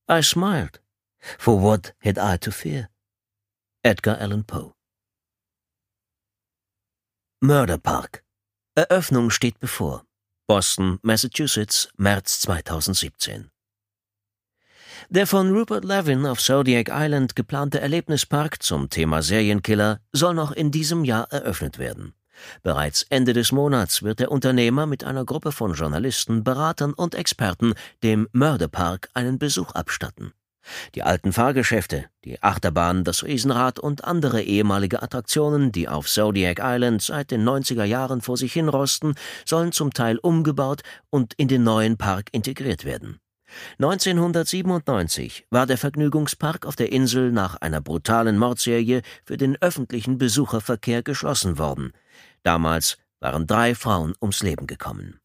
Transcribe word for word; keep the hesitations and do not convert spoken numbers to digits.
I smiled. For what had I to fear? Edgar Allan Poe. Murder Park. Eröffnung steht bevor. Boston, Massachusetts, März zweitausendsiebzehn. Der von Rupert Levin auf Zodiac Island geplante Erlebnispark zum Thema Serienkiller soll noch in diesem Jahr eröffnet werden. Bereits Ende des Monats wird der Unternehmer mit einer Gruppe von Journalisten, Beratern und Experten dem Murder Park einen Besuch abstatten. Die alten Fahrgeschäfte, die Achterbahn, das Riesenrad und andere ehemalige Attraktionen, die auf Zodiac Island seit den neunziger Jahren vor sich hinrosten, sollen zum Teil umgebaut und in den neuen Park integriert werden. neunzehnhundertsiebenundneunzig war der Vergnügungspark auf der Insel nach einer brutalen Mordserie für den öffentlichen Besucherverkehr geschlossen worden. Damals waren drei Frauen ums Leben gekommen.